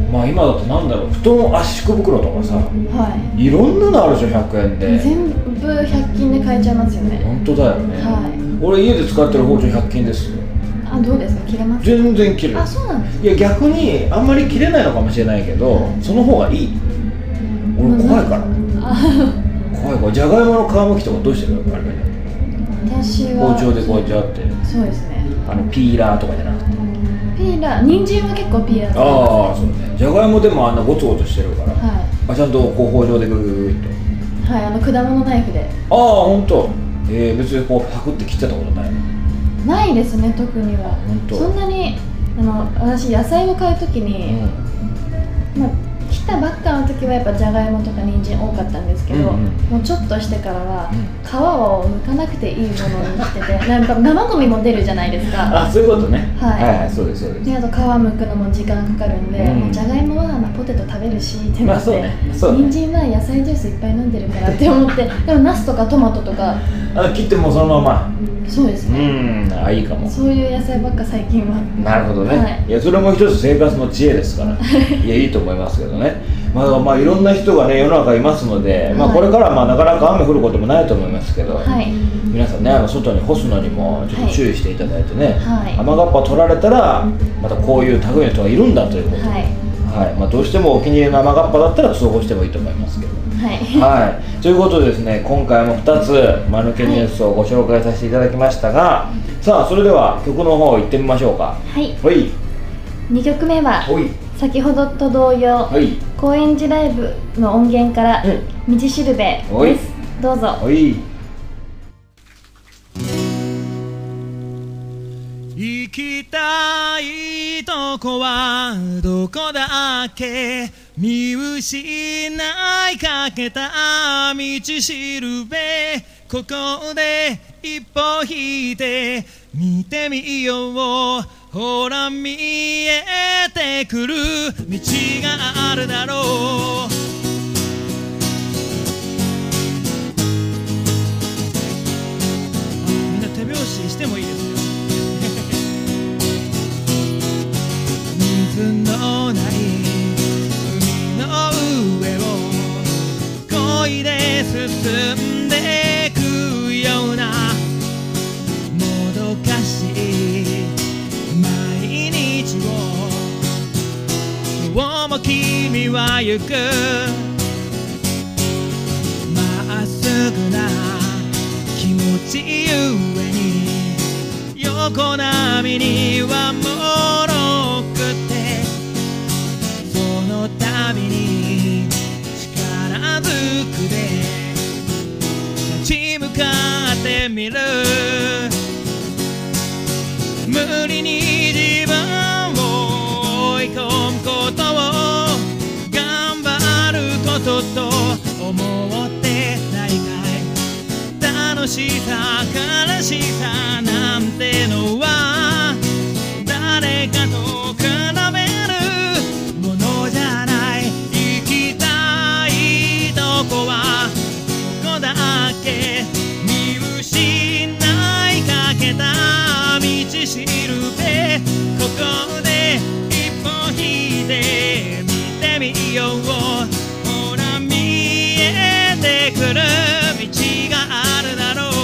まあ今だとなんだろう、布団圧縮袋とかさ、はい、いろんなのあるでしょ、ひゃくえんで。 全部ひゃく均で買えちゃいますよね。 本当だよね、はい、俺家で使ってる包丁ひゃく均ですよ。 あ、どうですか、切れますか？ 全然切れる。 あ、そうなんですか。 いや、逆にあんまり切れないのかもしれないけど、はい、その方がいい。俺怖いから、怖い怖い。じゃがいもの皮むきとかどうしてる？あれ私は包丁でこうやって。 そうですね、 あのピーラーとかじゃなくて。 ピーラー、人参は結構ピーラーです。 ああ、そうね。じゃがいもでもあんなゴツゴツしてるから、はい、あ、ちゃんとこう包丁でグググッと。はい、あの果物ナイフで。 ああ、本当。えー、別にこうパクって切ってたことないの？ ないですね、特には。そんなにあの私野菜を買うときに、うん、まあ切ったばっかの時はやっぱじゃがいもとか人参多かったんですけど、うんうん、もうちょっとしてからは、うん、皮を剥かなくていいものにしてて、なんか生ゴミも出るじゃないですか。 あ、そういうことね。 はい、 はいはい、そうですそうです。 で、あと皮剥くのも時間かかるんで、うん、もうじゃがいもはまあポテト食べるしって思って、まあそうね、そうね、人参は野菜ジュースいっぱい飲んでるからって思ってでもナスとかトマトとかあ、切ってもそのまま。 そうですね。 うん、あ、いいかも。 そういう野菜ばっか最近は。 なるほどね。はい、いや、それも一つ生活の知恵ですから。いや、いいと思いますけどね。まあ、まあ、いろんな人がね、世の中いますので、はい、まあ、これからまあなかなか雨降ることもないと思いますけど、はい、皆さんね、あの外に干すのにもちょっと注意していただいてね、はい、雨がっぱ取られたら、またこういう類の人がいるんだということで、はいはい、まあ、どうしてもお気に入りの雨がっぱだったら通報してもいいと思いますけど。はい、はい、ということでですね、今回もふたつ間抜けニュースをご紹介させていただきましたが、はい、さあそれでは曲の方行ってみましょうか。はい、はい、 にきょくめは先ほどと同様、はい、高円寺ライブの音源から「道しるべ」です。どうぞ。はい、 行きたいとこはどこだっけ、見失いかけた道しるべ、ここで一歩引いて見てみよう、ほら見えてくる道があるだろう。 ししてもいいですよ水のない海の上を漕いで進んでくようなもどかしい毎日を今日も君は行くまっすぐな気持ちゆえに横波にはもろくてその度に力ずくで立ち向かってみる無理に自分を追い込むことを頑張ることと思ってないかい楽しさ悲しさなんてのは誰かと比べるものじゃない行きたいとこはここだけ見失いかけた道しるべここで一歩引いて見てみようほら見えてくる道があるだろう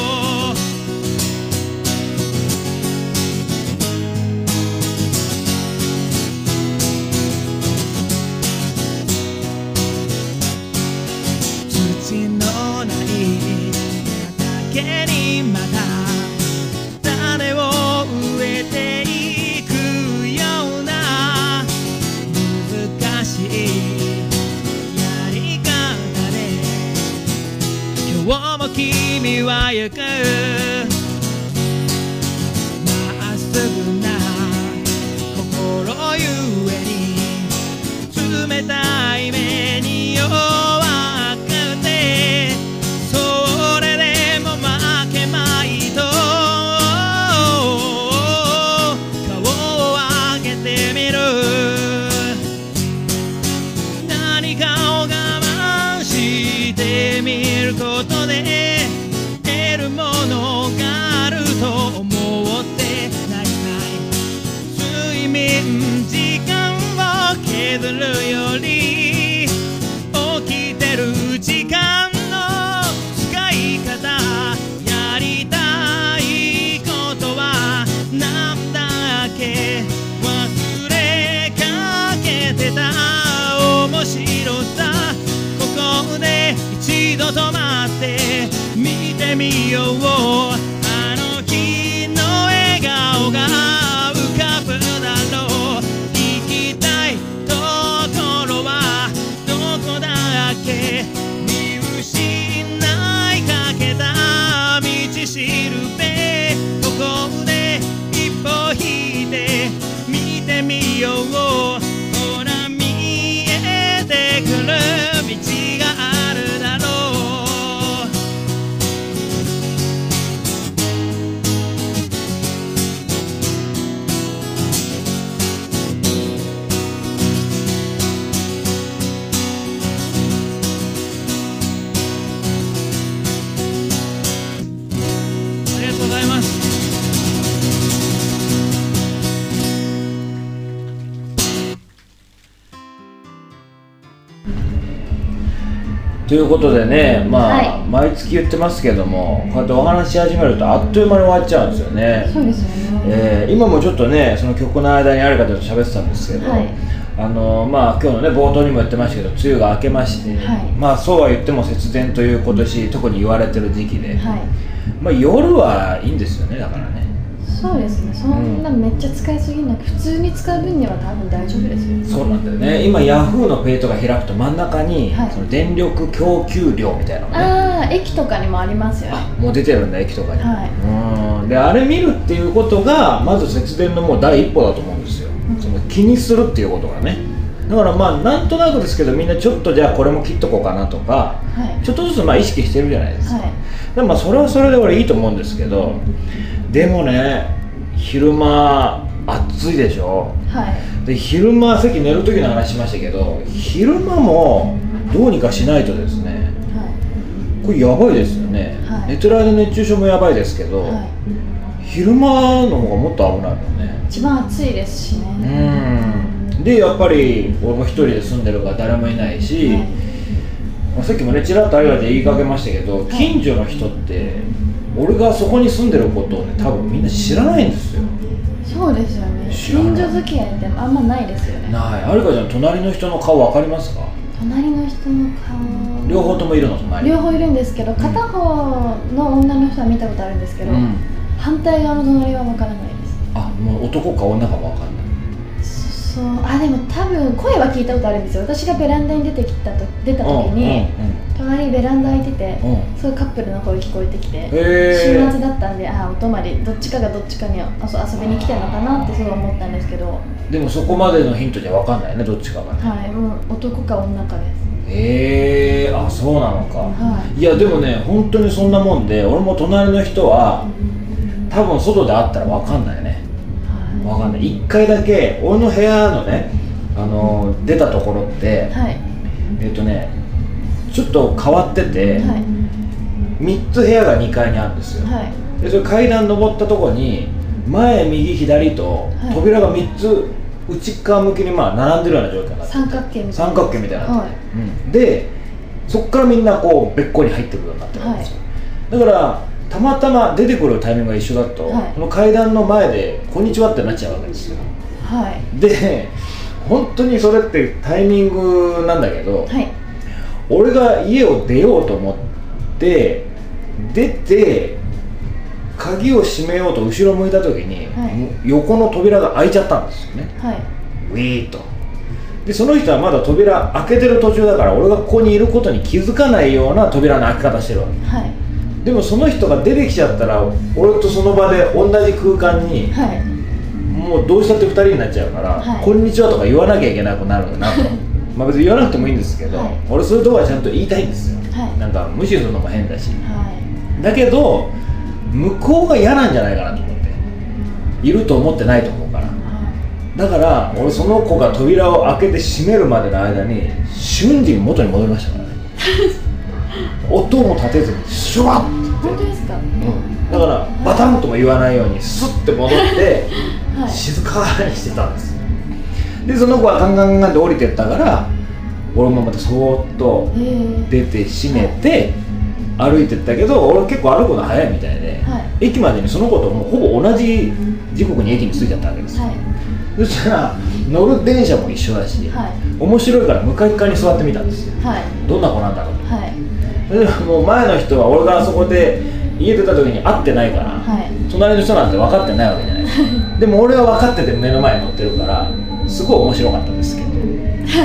土のない畑にまた種を植えていくような難しいやり方で今日も君は行くまっすぐな心ゆえに冷たい目に弱くてそれでも負けまいと顔を上げてみる何かを我慢してみることで得るものがあると思ってないかい睡眠時間を削るより起きてる時間の使い方やりたいことはなんだっけ忘れかけてた面白さここで一度止まって見てみようあの日の笑顔が浮かぶだろう行きたいところはどこだっけ見失いかけた道しるべここで一歩引いて見てみようほら見えてくる道があるだろうありがとうございます。 ということでね、まあ、 はい、 毎月言ってますけども、こうやってお話し始めるとあっという間に終わっちゃうんですよね。 そうですよね、 えー、今もちょっとね、その曲の間にある方と喋ってたんですけど、はい、あのまあ、今日のね冒頭にも言ってましたけど、梅雨が明けまして、はい、まあ、そうは言っても節電という今年特に言われてる時期で、はい、まあ、夜はいいんですよね、だからね。 そうですね、そんなめっちゃ使いすぎなく、うん、普通に使う分には多分大丈夫ですよ。 そうなんだよね。今ヤフーのペイとか開くと真ん中に、はい、その電力供給量みたいなのね、 ああ、駅とかにもありますよね。 あ、もう出てるんだ、駅とかに、 はい、 うん、であれ見るっていうことがまず節電のもう第一歩だと思うんですよ、うん、その気にするっていうことがね。だからまあなんとなくですけど、みんなちょっとじゃあこれも切っとこうかなとか、はい、ちょっとずつまあ意識してるじゃないですか、はい、でもまあそれはそれで俺いいと思うんですけど、でもね、昼間暑いでしょ、はい、で昼間さっき寝る時の話しましたけど、昼間もどうにかしないとですね、はい、これやばいですよね、はい、寝てる間熱中症もやばいですけど、はい、 昼間の方がもっと危ないもんね。 一番暑いですしね。うんでやっぱり俺も一人で住んでるから誰もいないし、はい、まあ、さっきもねちらっとあれで言いかけましたけど、はい、近所の人って俺がそこに住んでることをね多分みんな知らないんですよ。 そうですよね。近所付き合いってあんまないですよね。 ない。あるかちゃん隣の人の顔分かりますか？ 隣の人の顔両方ともいるの？隣両方いるんですけど、片方の女の人は見たことあるんですけど、うん、反対側の隣は分からないです。 あ、もう男か女かも分かんない。 そう、あ、でも多分声は聞いたことあるんですよ。私がベランダに出てきたと出た時に、うんうんうん、隣ベランダ開いてて、うん、そういうカップルの声聞こえてきて、週末だったんで、あ、お泊まりどっちかがどっちかに遊びに来てるのかなってすごい思ったんですけど、 でもそこまでのヒントじゃ分かんないね、どっちかがね。 はい、もう男か女かです。 へえー、あ、そうなのか、はい、いやでもね本当にそんなもんで、俺も隣の人は多分外で会ったら分かんないね。分かんない。いっかいだけ俺の部屋のね、あの出たところって、はい、えっとねちょっと変わってて、はい、みっつ部屋がにかいにあるんですよ、はい、でそれ階段登ったところに前右左と扉がみっつ内側向きにまあ並んでるような状況になってて、 三角形みたいな三角形みたいになってて、はい、うん、でそこからみんなこう別個に入ってくるようになってるんですよ、はい、だからたまたま出てくるタイミングが一緒だと、はい、この階段の前でこんにちはってなっちゃうわけですよ、はい、で本当にそれってタイミングなんだけど、はい、俺が家を出ようと思って出て鍵を閉めようと後ろ向いた時に、はい、横の扉が開いちゃったんですよね、はい、ウィーッと。でその人はまだ扉開けてる途中だから、俺がここにいることに気づかないような扉の開き方してるわけ、はい、でもその人が出てきちゃったら俺とその場で同じ空間に、はい、もうどうしたってふたりになっちゃうから、はい、こんにちはとか言わなきゃいけなくなるんだなとまあ別に言わなくてもいいんですけど、はい、俺そういうとこはちゃんと言いたいんですよ、はい、なんか無視するのも変だし、はい、だけど向こうが嫌なんじゃないかなと思って、いると思ってないと思うから、はい、だから俺その子が扉を開けて閉めるまでの間に瞬時に元に戻りましたからね音も立てずにシュワッて。 本当ですか？うん、 だからバタンとも言わないようにスッて戻って、はい、静かにしてたんですよ。でその子はガンガンガンって降りてったから、俺もまたそーっと出て閉めて歩いてったけど、俺結構歩くの早いみたいで、はい、駅までにその子ともうほぼ同じ時刻に駅に着いちゃったわけですよ、はい、そしたら乗る電車も一緒だし、はい、面白いから向かい側に座ってみたんですよ、はい、どんな子なんだろうと、はい、でもう前の人は俺がそこで家出た時に会ってないから、はい、隣の人なんて分かってないわけじゃないですかでも俺は分かってて目の前に乗ってるからすごい面白かったですけど、はい、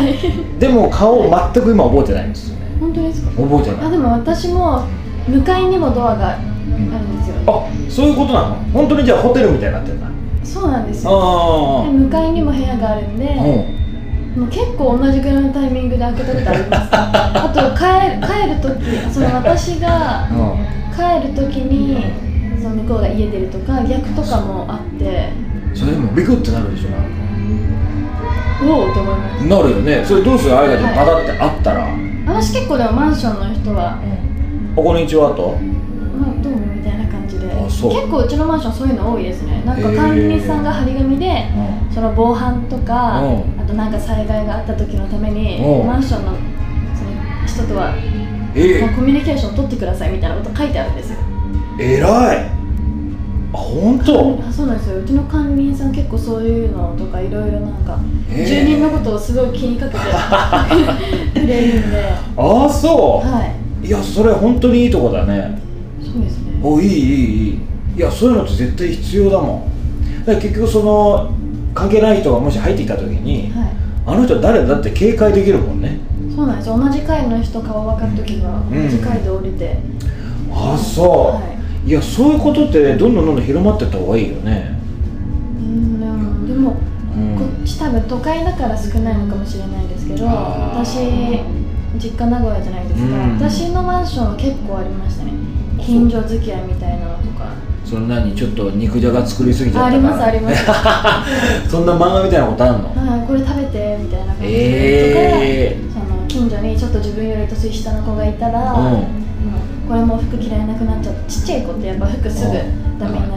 でも顔を全く今覚えてないんですよね。 本当ですか？ 覚えてない。 あ、でも私も向かいにもドアがあるんですよ、うん、 あ、そういうことなの？本当にじゃあホテルみたいになってるんだ。 そうなんですよ。で向かいにも部屋があるんで、うん、もう結構同じぐらいのタイミングで開けたことありますあと帰る、帰る時、その私が帰る時にその向こうが家出るとか逆とかもあって、 それでもビクッてなるでしょ。なんかおおと思います。 なるよね。それどうする？あれがバタってあったら、 私結構でもマンションの人は、 うん、こんにちはと、 まあどうもみたいな感じで、結構うちのマンションそういうの多いですね。なんか管理人さんが張り紙で、うん、その防犯とか、うん、あとなんか災害があった時のために、うん、マンションのその人とは、えー、コミュニケーションを取ってくださいみたいなこと書いてあるんですよ。 えらい。あ、本当？ あ、そうなんですよ。うちの管理人さん結構そういうのとかいろいろなんか、えー、住人のことをすごい気にかけてくれるんで。 ああ、そう。 はい。 いや、それ本当にいいとこだね。 そうですね。 お、いいいいいい。いや、そういうのって絶対必要だもん。だから結局その関係ない人がもし入ってきた時に、はい、あの人誰だって警戒できるもんね。 そうなんですよ。同じ階の人顔分かる時は同じ階で降りて、 うん、あ、そう、はい、いや、そういうことってどんどんどんどん広まっていった方がいいよね。 うん、でも、でも、うん、こっち多分都会だから少ないのかもしれないですけど、私実家名古屋じゃないですか、うん、私のマンションは結構ありましたね。近所付き合いみたいなのとか。 そんなにちょっと肉じゃが作りすぎちゃったかありますありますそんな漫画みたいなことあるの？ はい、これ食べてみたいな感じで、えー、とか、その近所にちょっと自分より年下の子がいたら、うん、これも服着られなくなっちゃって、ちっちゃい子ってやっぱ服すぐダメになっちゃうじゃないですか、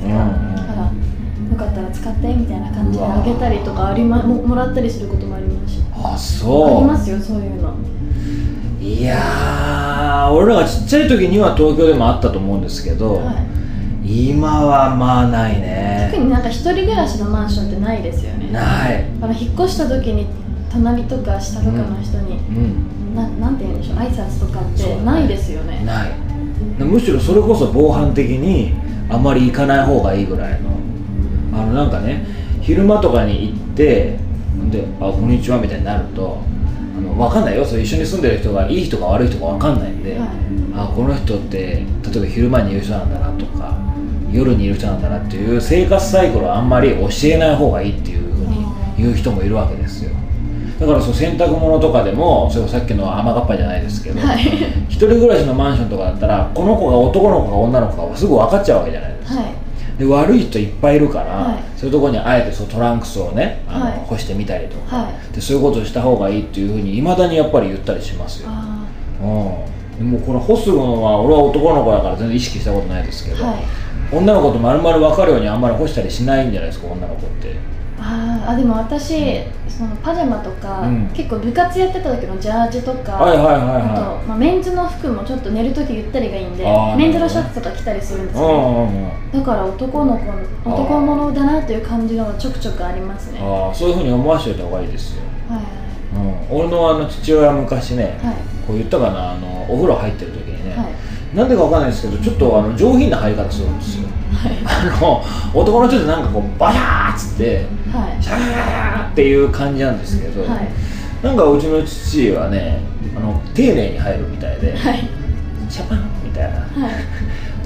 ですか、うん、だからよかったら使ってみたいな感じであげたりとかあり、ま、も, もらったりすることもありますし。 あ、そうありますよ、そういうの。 いやー、俺らがちっちゃい時には東京でもあったと思うんですけど、はい、今はまあないね。 特になんか一人暮らしのマンションってないですよね。 ない。 だから引っ越した時に隣とか下とかの人に、うんうん、な, なんて言うんでしょう、挨拶とかってないですよね。 ない。むしろそれこそ防犯的にあまり行かない方がいいぐらいの、あのなんかね、昼間とかに行ってで、あ、こんにちはみたいになると、あの分かんないよ、それ一緒に住んでる人がいい人か悪い人か分かんないんで、はい、あ、この人って例えば昼間にいる人なんだなとか夜にいる人なんだなっていう生活サイクルをあんまり教えない方がいいっていうふうに言う人もいるわけですよ。だからその洗濯物とかでも、それさっきの雨がっぱじゃないですけど、はい、一人暮らしのマンションとかだったら、この子が男の子か女の子かはすぐ分かっちゃうわけじゃないですか、はい、で悪い人いっぱいいるから、はい、そういうところにあえてそうトランクスをね、あの、はい、干してみたりとか、はい、でそういうことをした方がいいっていうふうにいまだにやっぱり言ったりしますよ。うん、でもこの干すのは俺は男の子だから全然意識したことないですけど、はい、女の子と丸々分かるようにあんまり干したりしないんじゃないですか、女の子って。 ああ、でも私、うん、そのパジャマとか、うん、結構部活やってた時のジャージとか、 はいはいはいはい、 あと、まあ、メンズの服もちょっと寝る時ゆったりがいいんで、メンズのシャツとか着たりするんですよ、ね、だから男の子男物だなという感じのがちょくちょくありますね。 ああ、そういうふうに思わせておいた方がいいですよ。はいはい、うん、俺のあの父親は昔ね、はい、こう言ったかな、あのお風呂入ってる時にね、はい、なんでかわかんないですけど、ちょっとあの上品な入り方するんですよ。はい、あの男の人ってなんかこうバシャーッつって、はい、シャーっていう感じなんですけど、はい、なんかうちの父はね、あの丁寧に入るみたいで、はい、シャパンみたいな、はい、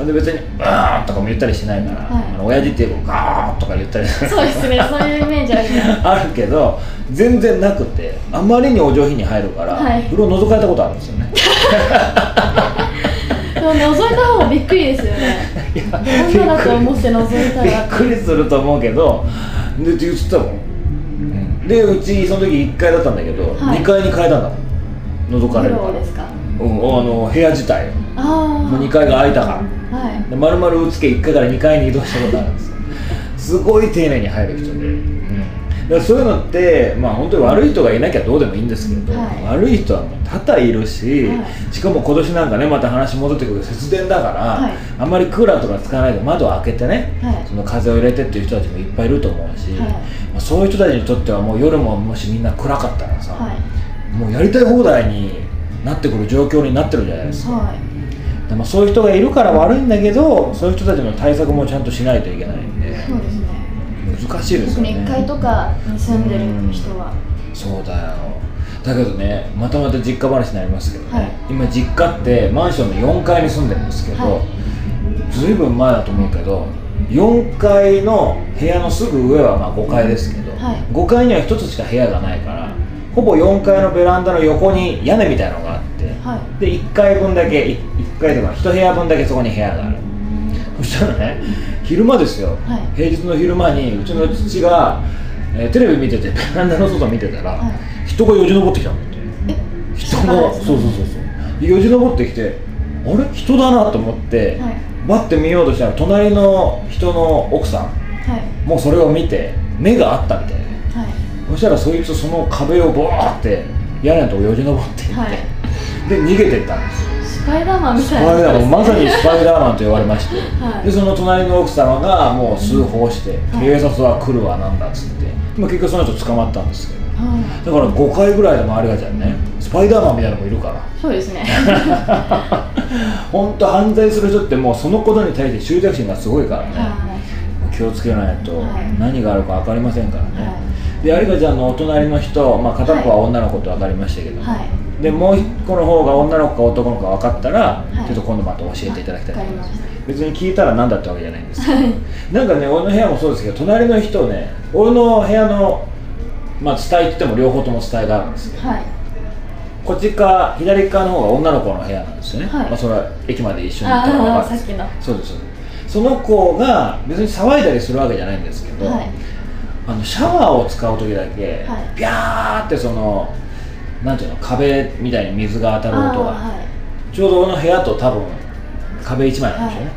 で別にバーンとかも言ったりしないから、はい、あの親父ってこうガーッとか言ったりそうですね、そういうイメージありますあるけど全然なくて、あまりにお上品に入るから、はい、風呂覗かれたことあるんですよねでも覗いた方がびっくりですよね。女だと思って覗いたらびっくりすると思うけど、でって言ってたもん、うん、でうちその時いっかいだったんだけど、はい、にかいに変えたんだもん、覗かれるから。 ですか、 うん、あの部屋自体あもうにかいが空いたから、はい、で丸々うつけいっかいからにかいに移動したことあるんですよすごい丁寧に入る人で、うん、だからそういうのって、まあ、本当に悪い人がいなきゃどうでもいいんですけど、はい、悪い人はもう多々いるし、はい、しかも今年なんかね、また話戻ってくる節電だから、はい、あんまりクーラーとか使わないで窓を開けてね、はい、その風を入れてっていう人たちもいっぱいいると思うし、はい、まあ、そういう人たちにとってはもう夜ももしみんな暗かったらさ、はい、もうやりたい放題になってくる状況になってるじゃないですか、はい、でもそういう人がいるから悪いんだけど、そういう人たちの対策もちゃんとしないといけないんで、そうですね、難しいですよね。 特にいっかいとかに住んでる人は、 うん、そうだよ。だけどね、またまた実家話になりますけどね、はい、今実家ってマンションのよんかいに住んでるんですけど、はい、ずいぶん前だと思うけどよんかいの部屋のすぐ上はまあごかいですけど、はい、ごかいにはひとつしか部屋がないから、ほぼよんかいのベランダの横に屋根みたいなのがあって、はい、でいっかいぶんだけいっかいとかいち部屋分だけそこに部屋がある。そしたらね、昼間ですよ、はい、平日の昼間にうちの父が、えー、テレビ見ててベランダの外見てたら、はい、人がよじ登ってきたんだって。人が、そうそうそうそう、よじ登ってきて、あれ人だなと思って、はい、バッて見ようとしたら隣の人の奥さん、はい、もうそれを見て目があったみたいで、はい、そしたらそいつその壁をボーって屋根のとこよじ登っていって、はい、で逃げてったんですよ。 スパイダーマンみたいな、 スパイダーマン、まさにスパイダーマンと言われまして、はい、でその隣の奥様がもう通報して、はい、警察は来るわなんだっつって、まあ、結局その人捕まったんですけど、はい、だからごかいぐらいで回りがちゃんね、スパイダーマンみたいなのもいるから。 そうですね本当犯罪する人ってもうそのことに対して執着心がすごいからね、はい、気をつけないと何があるか分かりませんからね、はい、で有香ちゃんのお隣の人、まあ、片っぽは女の子と分かりましたけど、はい、でもう一個の方が女の子か男の子か分かったら、はい、ちょっと今度また教えていただきたいと思います。別に聞いたら何だってわけじゃないんですけどなんかね、俺の部屋もそうですけど、隣の人ね、俺の部屋のまあ伝えって言っても両方とも伝えがあるんですけど、はい、こっち側左側の方が女の子の部屋なんですよね、はい、まあ、それは駅まで一緒に行ったら分かるんですけど、そうです、その子が別に騒いだりするわけじゃないんですけど、はい、あのシャワーを使う時だけ、はい、ビャーってそのなんていうの、壁みたいに水が当たる音が、はい、ちょうど俺の部屋と多分壁一枚なんでしょうね、は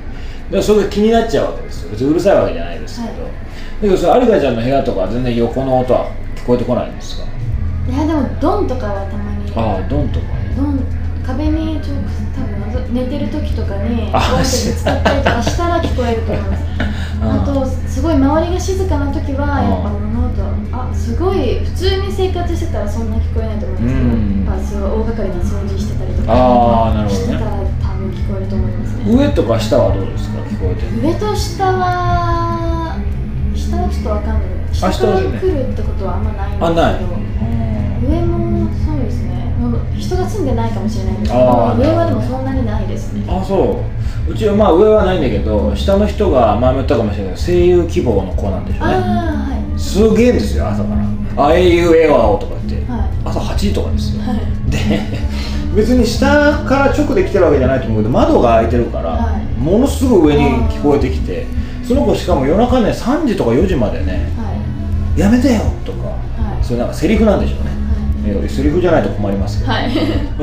でそれが気になっちゃうわけですよ。別にうるさいわけじゃないですけど、はい、だけどそれ有香ちゃんの部屋とかは全然横の音は聞こえてこないんですか？ いやでもドンとかはたまに。 ああ、ドンとかね。 ドン、壁にちょ多分寝てる時とかにドンってぶつかったりとかしたら聞こえると思います。あとすごい周りが静かな時はやっぱ物音、あ、すごい普通に生活してたらそんな聞こえないと思うんですけど、うん、やっぱすごい大掛かりな掃除してたりとかあ、なるほどね、 してたら多分聞こえると思いますね。 上とか下はどうですか？聞こえてる？ 上と下は下はちょっとわかんない。下から来るってことはあんまないんですけど、あ、ない。上もそうですね。人が住んでないかもしれないんですけど、上はでもそんなにないですね。 あ、そう。うちはまあ上はないんだけど、下の人が前も言ったかもしれないけど、声優希望の子なんでしょうね。あ、はい、すげえんですよ、朝から。あえいうえわおとか言って、はい、朝はちじとかですよ。はい、で、別に下から直で来てるわけじゃないと思うけど、窓が開いてるから、はい、ものすごい上に聞こえてきて、その子しかも夜中ねさんじとかよじまでね、はい、やめてよとか、はい、それなんかセリフなんでしょうね。セリフじゃないと困りますけど、はい、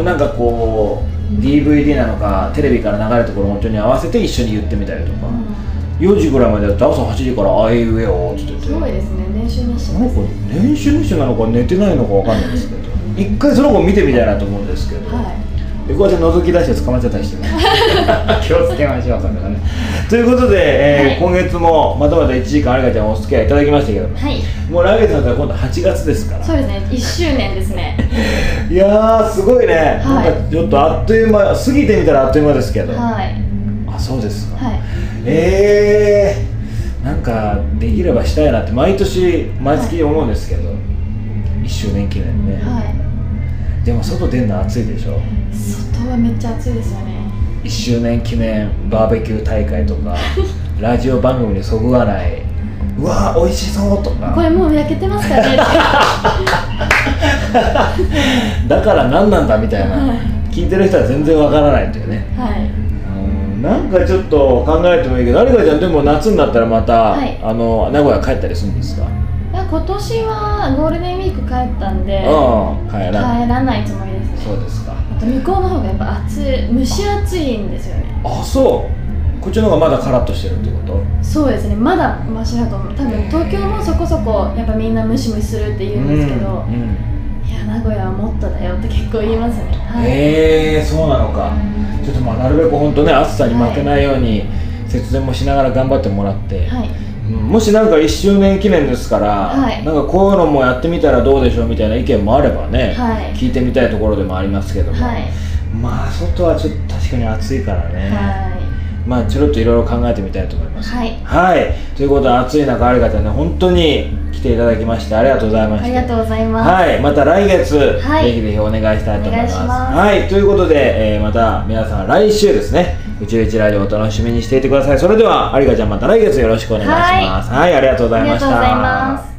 なんかこう ディーブイディー なのかテレビから流れてくる音に合わせて一緒に言ってみたりとか、うん、よじぐらいまでやって朝はちじからあいうえおって言ってて、 すごいですね。練習熱心ですね。 練習熱心なのか寝てないのかわかんないですけど一回その子見てみたいなと思うんですけど、はい、でこうやって覗き出して捕まっちゃったりしてね気をつけましょうそれからね。ということで、えーはい、今月もまたまたいちじかん有香ちゃんお付き合いいただきましたけど、はい、もう来月だったら今度はちがつですから。 そうですね、いっしゅうねんですねいやーすごいね、はい、なんかちょっとあっという間、過ぎてみたらあっという間ですけど、はい、あ、そうですか、はい、えー、なんかできればしたいなって毎年毎月思うんですけど、はい、いっしゅうねん記念ね、はい、でも外出るの暑いでしょ。 外はめっちゃ暑いですよね。 いっしゅうねん記念バーベキュー大会とかラジオ番組にそぐわない、うわー美味しそうとか、 これもう焼けてますからねだから何なんだみたいな、はい、聞いてる人は全然わからないっていうね、はい、うん、なんかちょっと考えてもいいけど、有香ちゃんでも夏になったらまた、はい、あの名古屋帰ったりするんですか？ いや今年はゴールデンウィーク帰ったんで、うん、帰ら帰らないつもりですね。 そうですか。 あと向こうの方がやっぱ暑い、蒸し暑いんですよね。 あ、そう。こっちの方がまだカラッとしてるってこと？ そうですね、まだマシだと思う。多分東京もそこそこやっぱみんなムシムシするって言うんですけど、うんうん、いや名古屋はもっとだよって結構言いますね。はい、 へえー、そうなのか。ちょっとまあなるべく本当ね暑さに負けないように節電もしながら頑張ってもらって、はい、もしなんかいっしゅうねん記念ですから、はい、なんかこういうのもやってみたらどうでしょうみたいな意見もあればね、はい、聞いてみたいところでもありますけども、はい、まあ外はちょっと確かに暑いからね、はい、まあちょろっといろいろ考えてみたいと思います。はい、はい、ということで暑い中有香ちゃんね本当に来ていただきましてありがとうございました。 ありがとうございます。 はい、また来月、はい、ぜひぜひお願いしたいと思います。ますはい、ということで、えー、また皆さん来週ですね宇宙一ラジオをお楽しみにしていてください。それでは有香ちゃんまた来月よろしくお願いします。はい、はい、ありがとうございました。ありがとうございます。